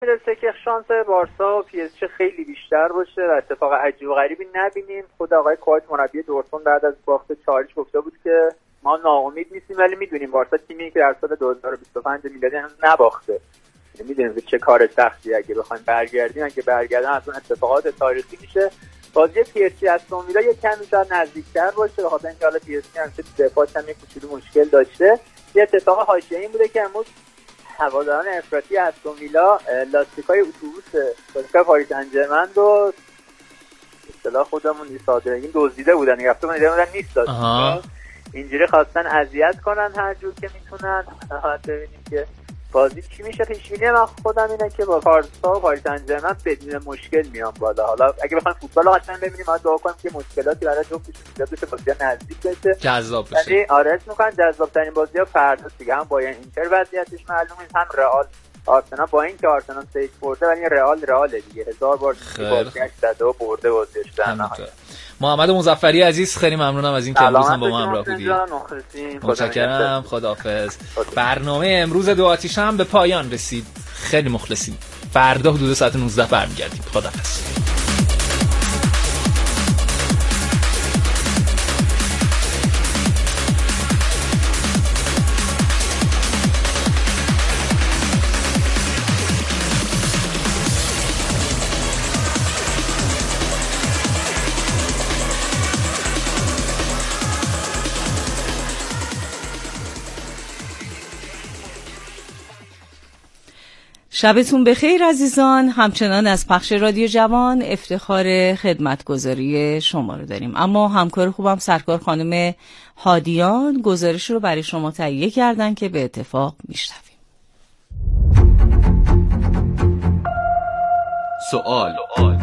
میرسه که شانس بارسا و پی اس جی خیلی بیشتر باشه و اتفاق عجیب و غریبی نبینیم. خود آقای کوایت مربی دورتموند بعد از باخت چاریچ گفته بود که ما ناامید نیستیم ولی میدونیم بارسا تیمی که در سال 2025 میلادی نباخته. میدونیم که چه کار سختی اگه بخوایم برگردیم، اگه برگردن از اون اتفاقات تاریخی میشه. بازی پی اس جی استون ویلا یک کمی شاید نزدیکتر باشه به خاطر اینکه حالا پی اس جی هم که دفاعش هم یک کوچولو مشکل داشته. یه اتفاق حاشیه‌ای بوده که امروز هواداران افراطی استون ویلا لاستیکای اتوبوس باشگاه پاریس سن ژرمن رو اصطلاح خودمون صادرین دزدیده بودن، رفته بودن نیست داد. اینجوری خواستن اذیت کنن هر جور که میتونن. ببینیم که بازی چی میشه. پیش‌بینی من خودم اینه که با بارسا و پاریس سن ژرمن بدون مشکل میان بالا. حالا اگه بخوایم فوتبال رو قشنگ ببینیم ما دعا کنیم که مشکلاتی برای جفتشون ایجاد بشه، بازی نزدیک بشه، جذاب بشه. یعنی آرزو می‌کنم جذاب‌ترین بازی‌ها فردا دیگه. هم با اینتر وضعیتش معلومه، هم رئال آرسنال، با اینکه آرسنال 3 برده ولی رئال دیگه 1000 بار بازی زده و برده بازیش در نهایت. محمد مظفری عزیز خیلی ممنونم از این که امروز هم با ما همراه بودی. متشکرم. خداحافظ. برنامه امروز دو آتیش هم به پایان رسید. خیلی مخلصیم. فردا حدود ساعت 19 برمیگردیم. خداحافظ. شبتون بخیر عزیزان. همچنان از پخش رادیو جوان افتخار خدمتگزاری شما رو داریم، اما همکار خوبم سرکار خانم هادیان گزارش رو برای شما تهیه کردن که به اتفاق میشنویم. سوال،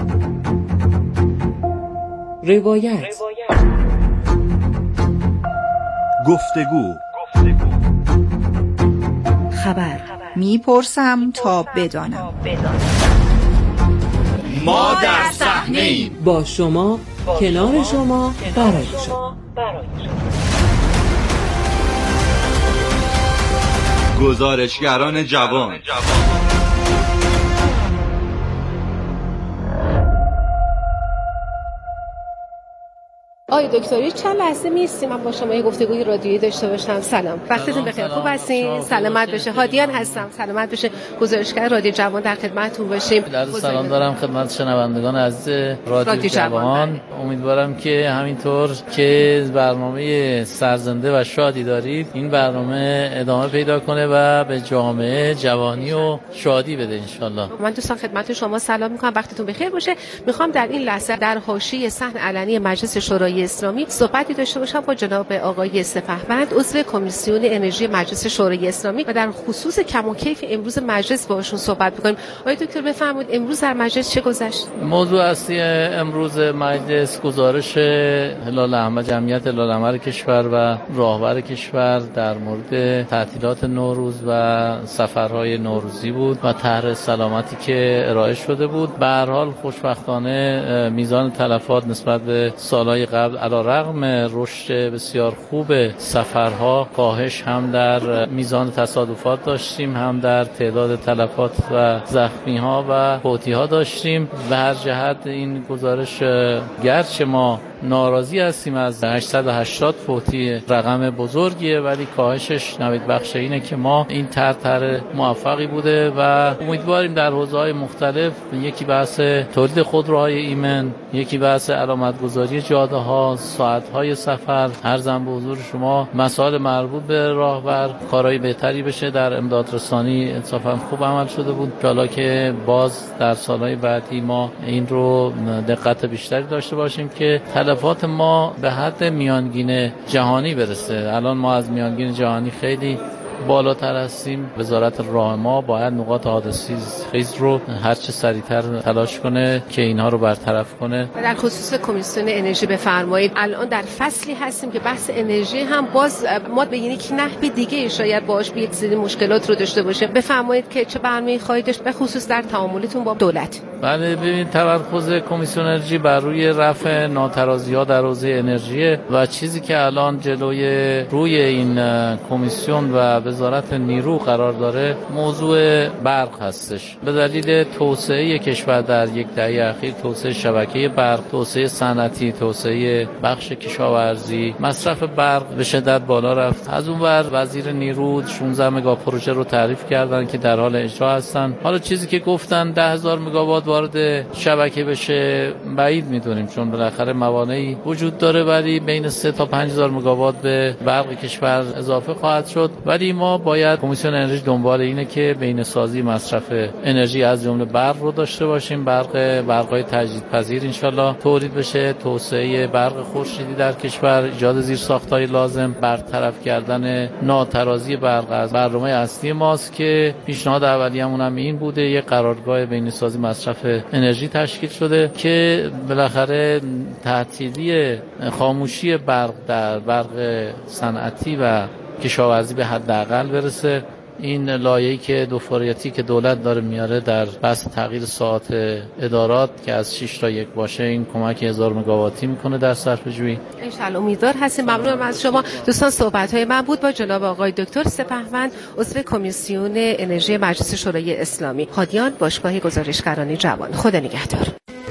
روایت، گفتگو، خبر. میپرسم تا بدانم. ما در صحنه‌ایم، با شما، کنار شما، برای شما. گزارشگران جوان. آقای دکتری چند لحظه میستیم من با شما یه گفتگوی رادیویی داشته باشم. سلام، وقتتون بخیر، خوب هستین؟ سلامت بشه. هادیان هستم، سلامت بشه، گزارشگر رادیو جوان در خدمتتون باشیم. سلام دارم خدمت شنوندگان عزیز رادیو جوان. امیدوارم که همینطور که برنامه سرزنده و شادی دارید این برنامه ادامه پیدا کنه و به جامعه جوانی و شادی بده انشالله. من دوستان خدمت شما سلام میکنم، وقتتون بخیر باشه. میخوام در این لحظه در حاشیه صحن علنی مجلس شورای اسلامی صحبتی داشته باشم با جناب آقای سپهبند، عضو کمیسیون انرژی مجلس شورای اسلامی، و در خصوص کم و کیف امروز مجلس باهاشون صحبت می‌کنیم. آقای دکتر بفرمایید امروز در مجلس چه گذشت؟ موضوع اصلی امروز مجلس گزارش هلال احمر، جمعیت هلال احمر کشور و راهبر کشور در مورد تعطیلات نوروز و سفرهای نوروزی بود و طرح سلامتی که ارائه شده بود. به هر حال خوشبختانه میزان تلفات نسبت به سالهای قبل علیرغم رشد بسیار خوب سفرها کاهش هم در میزان تصادفات داشتیم، هم در تعداد تلفات و زخمی‌ها و فوتی‌ها داشتیم. به هر جهت این گزارش گرچه ما ناراضی هستیم از 880 فوتی رقم بزرگیه ولی کاهشش نوید بخش اینه که ما این طرح موفقی بوده و امیدواریم در حوزه‌های مختلف، یکی بحث تولید خودروهای ایمن، یکی بحث علامتگذاری جاده‌ها، ساعت‌های سفر، عرضم به حضور شما مسائل مربوط به راهبر کارهای بهتری بشه. در امدادرسانی انصافا خوب عمل شده بود، حالا که باز در سالهای بعدی ما این رو دقت بیشتری داشته باشیم که تلفات ما به حد میانگین جهانی برسه. الان ما از میانگین جهانی خیلی بالاتر هستیم. وزارت راه ما باید نقاط حادثی خیز رو هر چه سریعتر تلاش کنه که اینها رو برطرف کنه. و در خصوص کمیسیون انرژی بفرمایید، الان در فصلی هستیم که بحث انرژی هم باز ما به یک نحو دیگه شاید باهاش یک سری مشکلات رو داشته باشه. بفرمایید که چه برنامه‌ای خواهید داشت به خصوص در تعاملتون با دولت؟ بله، ببینید تمرکز کمیسیون انرژی بر روی رفع ناترازی‌ها در حوزه انرژی و چیزی که الان جلوی روی این کمیسیون و وزارت نیرو قرار داره موضوع برق هستش. به دلیل توسعه کشور در یک دهه اخیر، توسعه شبکه برق، توسعه صنعتی، توسعه بخش کشاورزی، مصرف برق به شدت بالا رفت. از اون ور وزیر نیرو 16 مگا پروژه رو تعریف کردن که در حال اجرا هستن. حالا چیزی که گفتن 10,000 مگاوات وارد شبکه بشه بعید میدونیم، چون بالاخره موانعی وجود داره، ولی بین 3 تا 5,000 مگاوات به برق کشور اضافه خواهد شد. ولی ما باید کمیسیون انرژی دنبال اینه که بین‌سازی مصرف انرژی از جمله برق رو داشته باشیم. برق‌های تجدیدپذیر ان شاءالله تولید بشه، توسعه برق خورشیدی در کشور، ایجاد زیرساخت‌های لازم، برطرف کردن ناترازی برق از برنامه اصلی ماست که پیشنهاد اولیه‌مون هم این بوده. یک قرارگاه بین‌سازی مصرف انرژی تشکیل شده که بالاخره تعطیلی خاموشی برق در برق صنعتی و کشاورزی به حداقل برسه. این لایه‌ای که دوفاریتی که دولت داره میاره در بحث تغییر ساعات ادارات که از 6 تا 1 باشه، این کمک 1000 مگاواتی میکنه در صرفه‌جویی. ان شاءالله امیدوار هستیم. ممنونم از شما دوستان. صحبت‌های من بود با جناب آقای دکتر سپهوند، عضو کمیسیون انرژی مجلس شورای اسلامی. هادیان، باشگاه گزارشگران جوان. خدا نگهدار.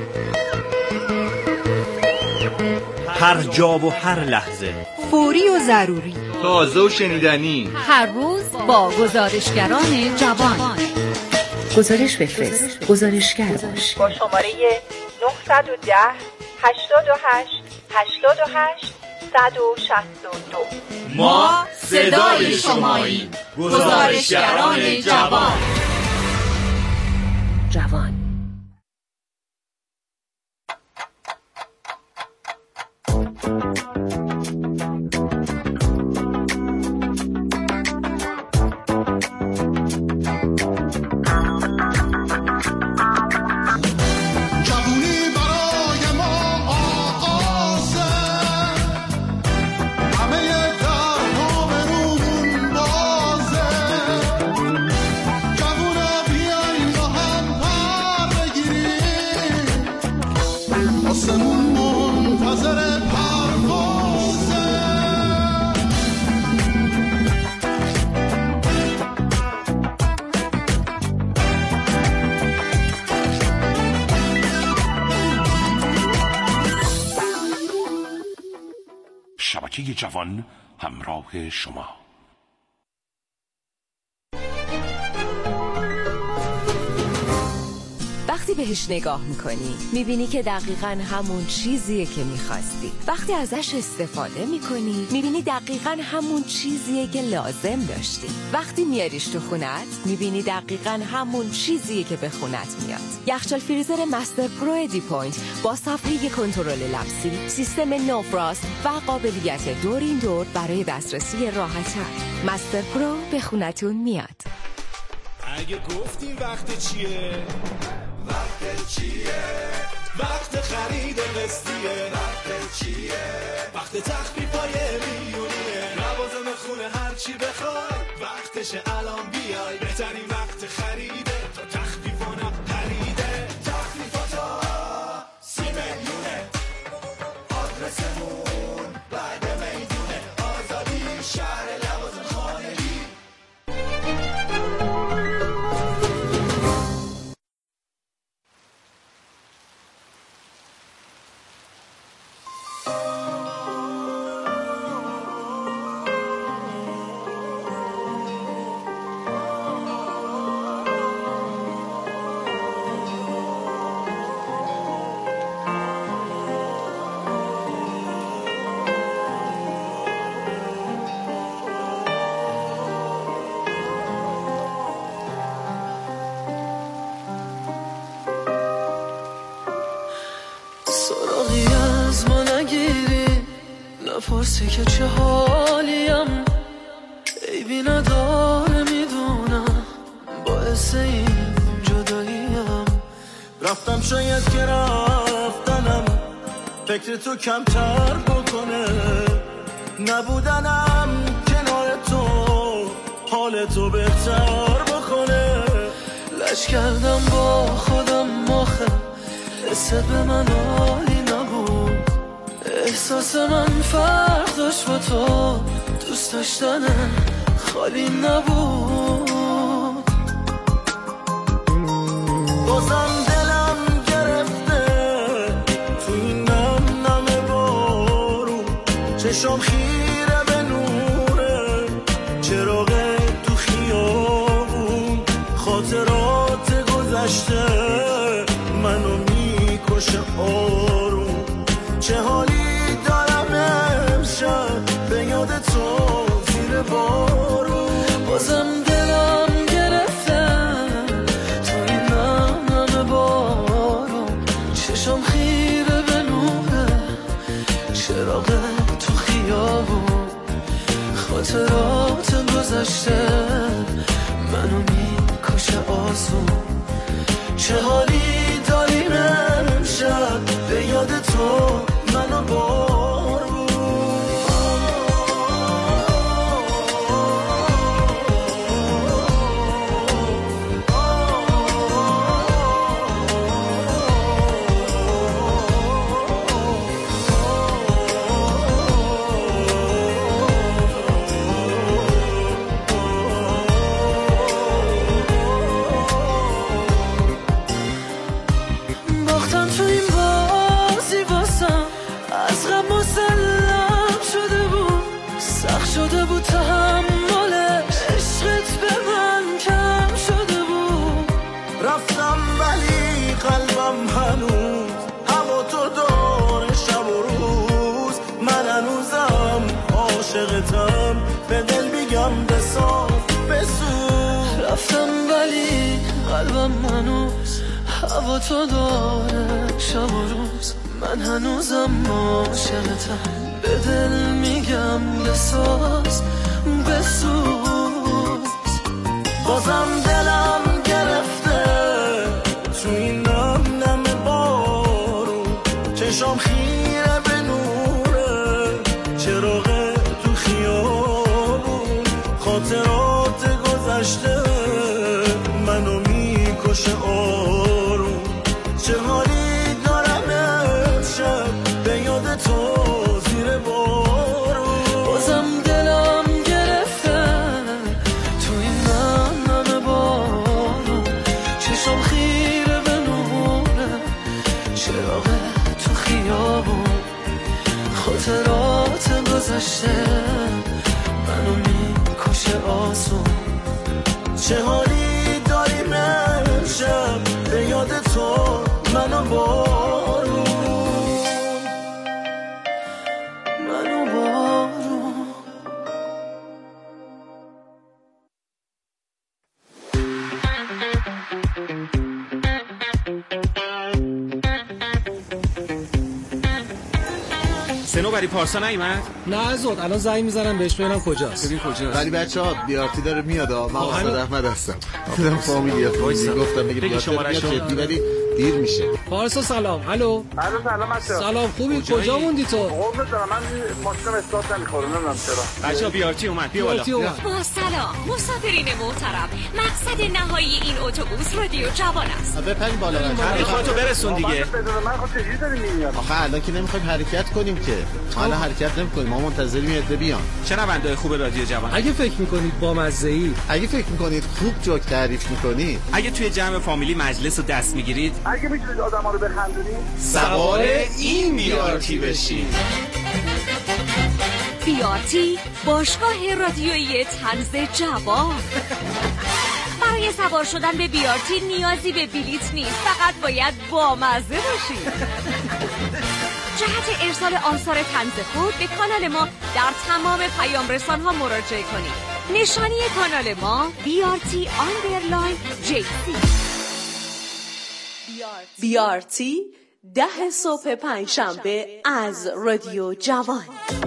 هر جا و هر لحظه، فوری و ضروری، تازه و شنیدنی، هر روز با گزارشگران جوان. گزارش بفرست، گزارشگر باش. با شماره 910 88 88 162. ما صدای شماییم. گزارشگران جوان. شبکه جوان همراه شما. وقتی بهش نگاه میکنی میبینی که دقیقاً همون چیزیه که میخواستی. وقتی ازش استفاده میکنی میبینی دقیقاً همون چیزیه که لازم داشتی. وقتی میاریش تو خونت میبینی دقیقاً همون چیزیه که به خونت میاد. یخچال فریزر مستر پرو ادی پوینت با صفحه کنترل لمسی، سیستم نو فراست و قابلیت دور این دور برای دسترسی راحت‌تر. مستر پرو به خونتون میاد. اگه گفتیم وقت چیه؟ وقت چیه؟ وقت خرید قسطیه. وقت چیه؟ وقت تخفیفای میلیونیه. لوازم خونه هرچی بخوای وقتشه الان بیای. بهترین وقت خریده تا تخفیفانم خریده. تخفیفاتا 30 میلیونه. آدرسمون بعد میدونه. آزادی شهر لوازم خانگی. پرسی که چه حالیم، عیبی نداره میدونم، باعث این جداییم. رفتم شاید که رفتنم فکر تو کمتر بکنه. نبودنم کنار تو حال تو بهتر بکنه. لش کردم با خودم آخه حست به من عالی نبود. احساس من فرق داشت با تو دوست داشتن خالی نبود. بازم دلم گرفته تو این نم بارون، چشم خیره به نوره چراغ تو خیابون، خاطرات گذشته منو میکشه آروم. چه حالی دارم امشب به یاد تو زیر بارون. بازم دلم گرفتم تو این نم بارون، چشم خیره به نوره چراغ تو خیابون، خاطرات گذشته منو میکشه آسون. چه حالی داریم امشب به یاد تو منو بارون. باختم تو این بازی واسم، از غم مسلم شده بود، سخت شده بود تحملش، عشقت به من کم شده بود. رفتم ولی قلبم هنوز هوا تو داره شب و روز، من هنوزم عاشقتم، به دل بگم بساز بسوز. رفتم ولی قلبم هنوز هوا تو داره شب و روز، من هنوزم عاشقتم، به دل میگم بساز بسوز. بازم دلم گرفته تو این نم بارون، چشم خیره به نوره چراغ تو خیابون، خاطرات گذشته منو میکشه آروم. چه حالی دارم امشب به یاد تو زیر بارون. بازم دلم گرفته تو این نم بارون، چشم خیره به نوره چراغ تو خیابون، خاطرات گذشته منو میکشه آسون. چه حالی داریم امشب به یاد تو منو بارون، منو بارون. سنوبری پارسا نیومد؟ نه زود الان زنگ میزنم بهش ببینم کجاست. ببین کجاست. ولی بچه‌ها بیارتی داره میاد. من استاد احمد هستم. دیدم فامیلیه گفتم بگید بیارتی میاد ولی دیر میشه. پارسا سلام. الو سلام بچه‌ها. سلام خوبی؟ کجا موندی تو؟ قربونت برم من ماشینم استارت نمیخوره نمیدونم چرا. بچه‌ها بیارتی اومد. بیا بالا. با سلام مسافرین محترم، مقصد نهایی این اتوبوس رادیو جوان است. بپرین بالا. خودتو برسون دیگه. من خودت چجوری داری میاد؟ آخه الان که نمیخوایم حرکت کنیم که. ما الان حرکت نمی‌کنیم. ما منتظریم یه عده بیان. شنونده‌های خوب رادیو جوان، اگه فکر می‌کنید با مزه‌ای، اگه فکر می‌کنید خوب جوک تعریف می‌کنید، اگه توی جمع فامیلی مجلس رو دست می‌گیرید، اگه می‌تونید آدم‌ها رو بخندونید، سوار این بیارتی بشید. بیارتی باشگاه رادیویی طنز جوان. برای سوار شدن به بیارتی نیازی به بلیت نیست، فقط باید بامزه باشید. جهت ارسال آثار طنز خود به کانال ما در تمام پیام رسان‌ها مراجعه کنید. نشانی کانال ما BRT_JC. بیارتی 10 صبح پنجشنبه از رادیو جوان.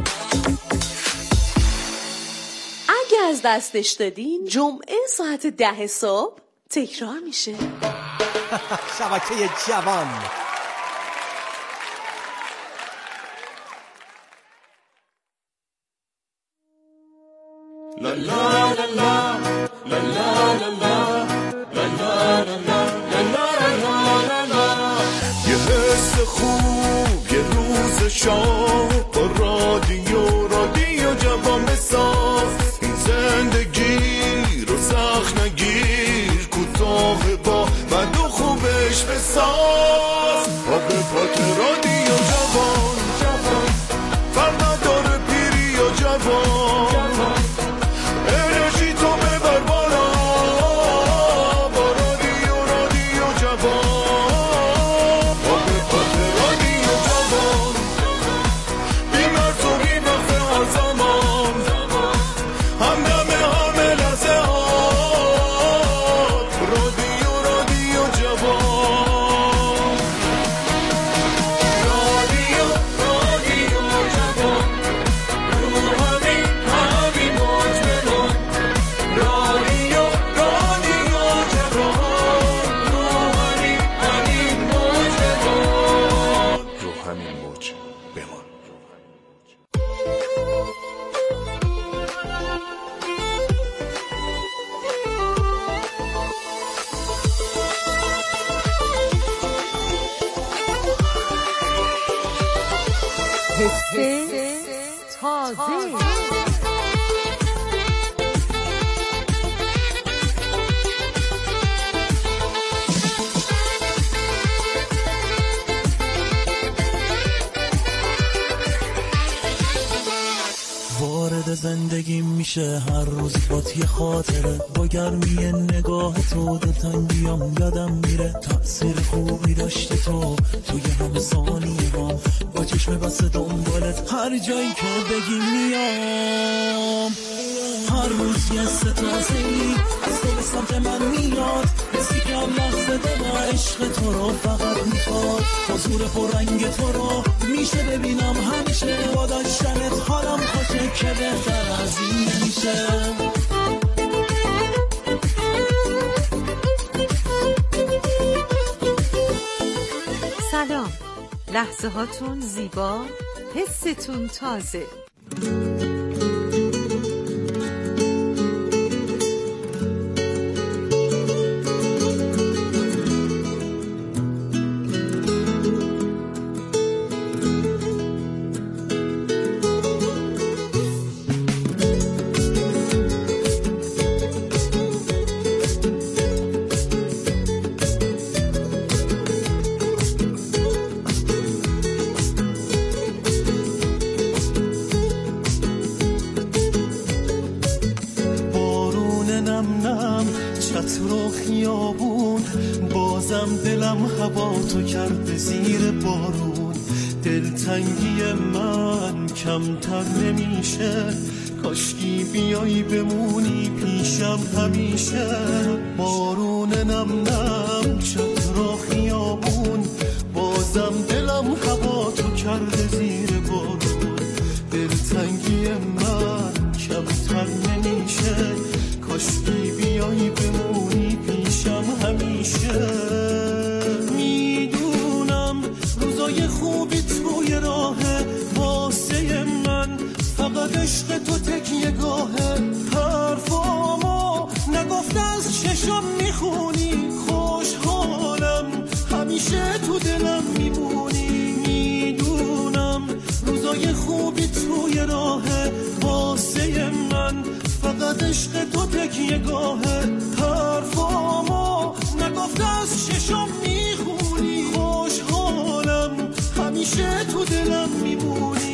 اگه از دستش دادین جمعه ساعت 10 صبح تکرار میشه. شبکه جوان. لا لا لا لا لا لا لا لا لا لا. یه حس خوب یه روز شام با رادیو جوان بساز. این زندگی رشته ساز پا به پات رادیو جوان فرق نداره پیری یا جوان انرژی تو ببر بالا با رادیو جوان پا به پات رادیو جوان بیمار تو بیمخت آزمان همدم همه لحظه هات رادیو جوان رادیو جوان رو همین موج بمون رادیو جوان رو همین موج بمون رو همین موج بمون. تازه وارد زندگی میشه هر روز بات یه خاطره با گرمی نگاه تو دلتنگیام یادم میره تأثیر خوبی داشتی توی همه ثانیه ها با چشم بسته دنبالت هر جایی که بگی میام هر روز یه ستازه‌ای از تو به سمت من میاد حسی که هم لحظه دما عشق تو رو فقط میخواد حضور پررنگ تو رو میشه ببینم همیشه با داشتنت حالم خوشه که بهتر از این نمیشه. سلام، لحظه هاتون زیبا، حستون تازه. هوا تو کرده زیر بارون دلتنگی من کمتر نمیشه کاشکی بیایی بمونی پیشم همیشه بارون نم نم چتر خیابون بازم دلم هوا تو کرده زیر بارون دلتنگی من کمتر نمیشه کاشکی بیایی بمونی پیشم همیشه خوبی توی راه واسه من فقط عشق تو تکیه گاهه حرفامو نگفته از چشم میخونی خوشحالم همیشه تو دلم میمونی میدونم روزای خوبی توی راه واسه من فقط عشق تو تکیه گاهه حرفامو نگفته از چشم میخونی خوشحالم همیشه تو دلم میمونی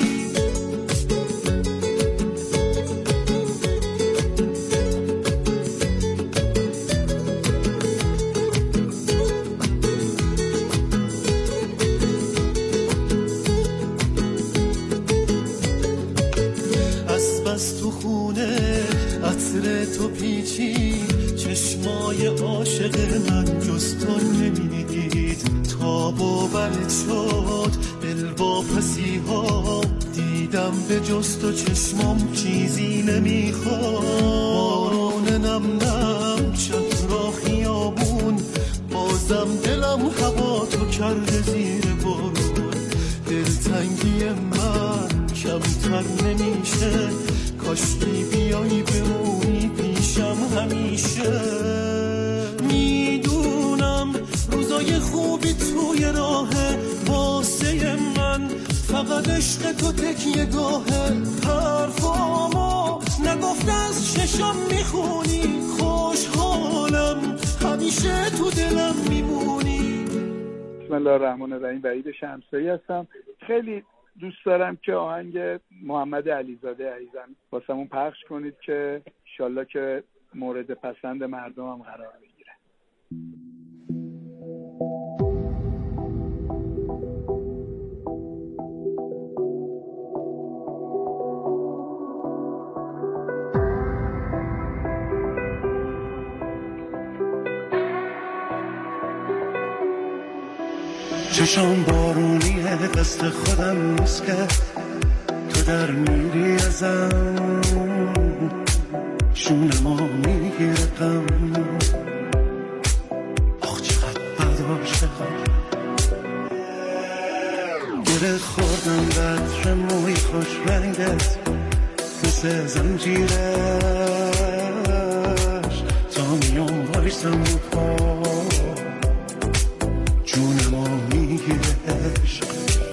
از تو خونه عطر تو پیچی چشمای عاشق من جز تو نمیدید تا باورت شد دل با پسی ها دیدم به جز تو چشمام چیزی نمیخواد بارون نم نم چتر خیابون بازم دلم هوا تو کرده زیر بارون دلتنگی من کمتر نمیشه کاشکی بیایی بمونی پیشم همیشه میدونم روزای خوبی توی راه واسه من فقط عشق تو تکیه گاهه حرفامو نگفته از چشم میخونی خوشحالم همیشه تو دلم میمونی الله الرحمن الرحیم. وحید شمسایی هستم. خیلی دوست دارم که آهنگ محمد علیزاده عزیزم واسمون پخش کنید که انشالله که مورد پسند مردم هم قرار بگیره. چشام بارونیه دست خودم نیست که تو در میری ازم شونمو میگیره غم آخ چقدر بداشتم گره خوردم بطر موی خوش رنگت مثل زنجیرش تا میام بایستم رو پا جونمو میگیره عشق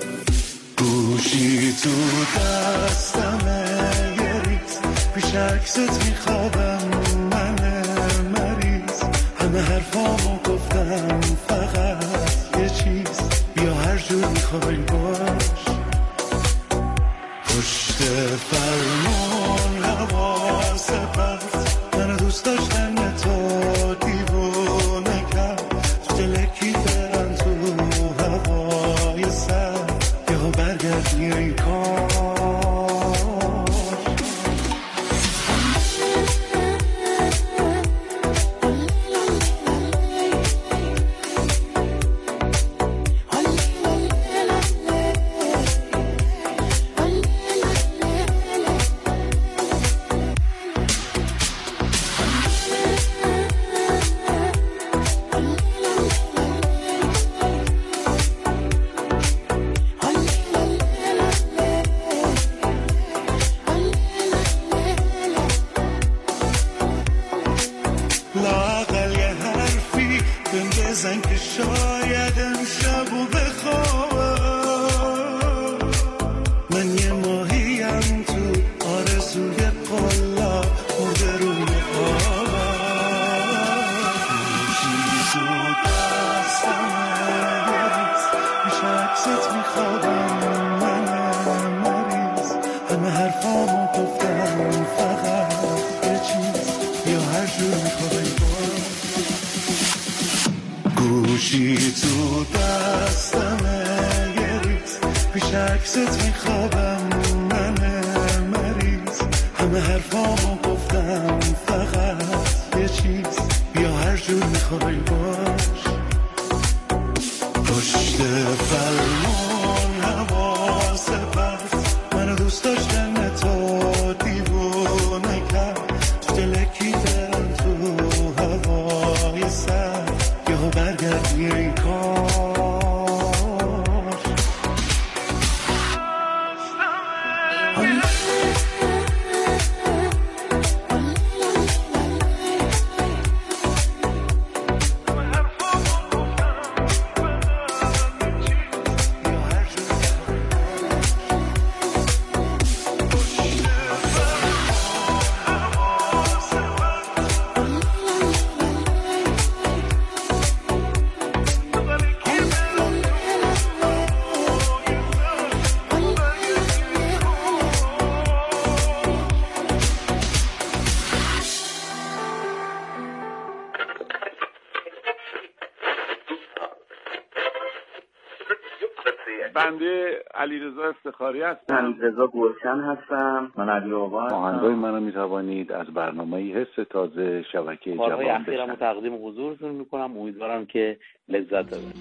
گوشی تو دستمه یه ریز پیش عکست میخوابم من مریض همه حرفامو گفتم فقط یه چیز بیا هر جور میخوای باش پشت فرمون حواس پرت منو دوست داشتن تو دیوونه کرد تو دلکی برن تو هوای سر یهو برگردی این کار گوشی تو دستمه یه ریز پیش عکست میخوابم من مریض همه حرفامو گفتم فقط یه چیز بیا هر جور میخوای باش پشت فرمون حواس پرت منو دوست داشتن تو دیوونه کرد تو دلکی برن تو هوای سر یهو برگردی این کار بنده علیرضا افتخاری هستم. من رضا گلشن هستم. من علی آقا هستم. آهنگای منو میتوانید از برنامه حس تازه شبکه جوان بشنوید. اخیرمو تقدیم حضورتون میکنم. امیدوارم که لذت ببرید.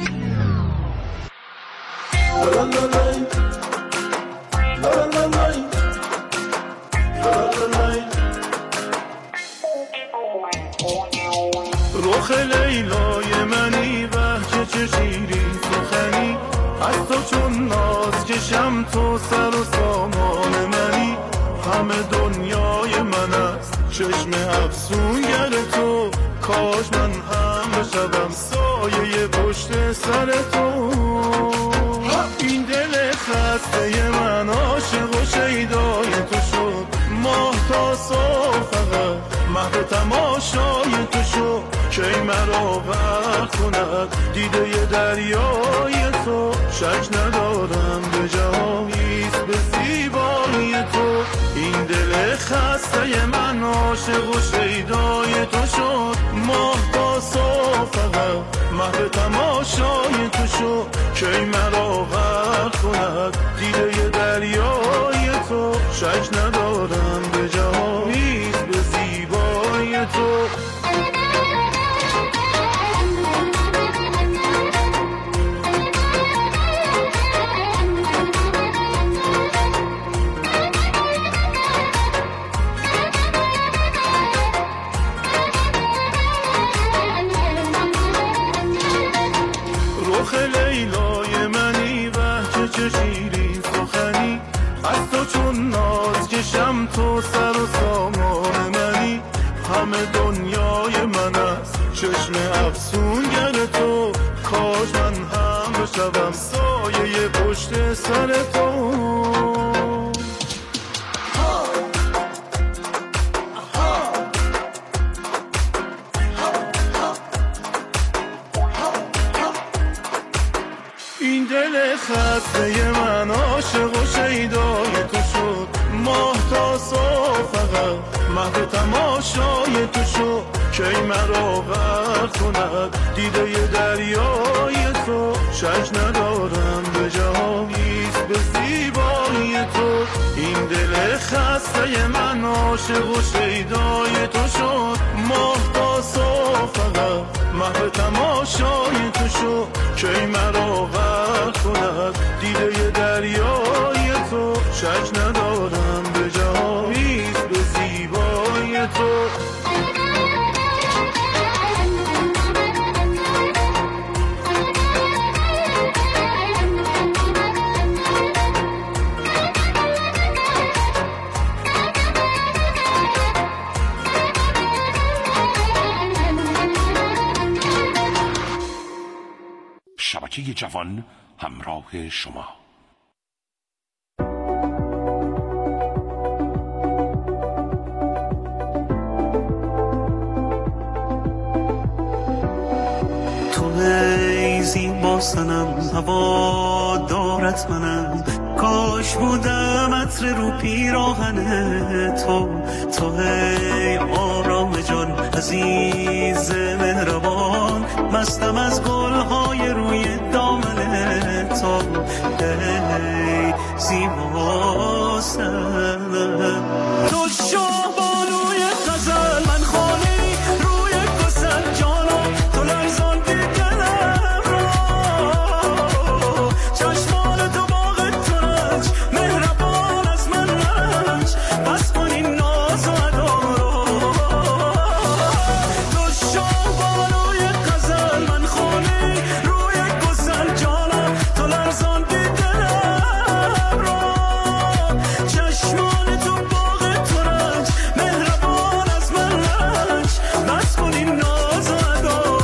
رخ لیلای منی وحچه چشیری سخنی از تو چون ناز کشم تو سر و سامان منی همه دنیای من است چشم افسونگر تو کاش من هم بشوم سایه پشت سر تو این دل خسته من عاشق و شیدای تو شد ماه تا صبح فقط محو تماشای تو شد که مرا وقت کند دیده ی دریای تو، شک ندارم به جهانیست به زیبایی تو. این دل خسته من عاشق و شیدای تو شد، ماه تا صبح فقط محو تماشای تو شد. کی مرا غرق کند دیده ی دریای تو، شک ندارم به جهانیست به زیبای تو. رخ لیلای منی وحچه چه شیرین سخنی، از تو چون ناز کشم تو سر و سامان منی. همه دنیای من است چشم افسونگر تو، کاش من هم بشوم سایه پشت سر تو. این دل خسته من عاشق و شیدای تو شد، ماه تا صبح فقط محو تماشای تو شد. کی مرا غرق کند دیده ی دریای تو، شک ندارم به جهانیست به زیبایی تو. این دل خسته من عاشق و شیدای تو شد، ماه تا صبح فقط محو تماشای تو شد. کی مرا غرق کند دیده ی دریای تو، شک ندارم به جهانیست به زیبای تو. شبکه جوان همراه شما. تو ای زیبا صنم هوا دارت منم، کاش بودم عطر رو پیراهن تو. تو ای آرام جان عزیز مهربان، مستم از گلهای روی دامن تو. ای زیبا صنم تو شاه بانوی غزل، من خانه روی گسل جانم، تو لرزان دلم را. چشمان تو باغ ترنج مهربان از من رنج، بس کن این ناز و ادا را. تو شاه بانوی غزل، من خانه روی گسل جانم، تو لرزان دلم را. چشمان تو باغ ترنج مهربان از من رنج، بس کن این ناز و ادا را.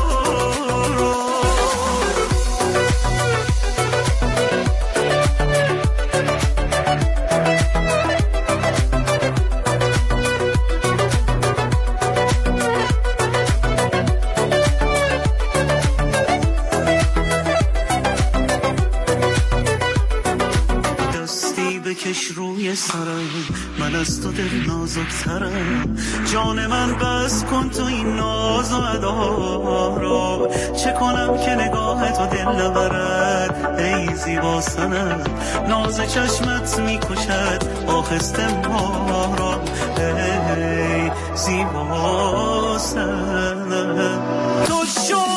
دستی بکش روی سرم، من از تو دل نازکترم. جان من بس کن تو این ناز و ادا را. چه کنم که نگاه تو دل نبرد ای زیبا صنم، ناز چشمت میکشد آهسته ما را. ای زیبا صنم تو شو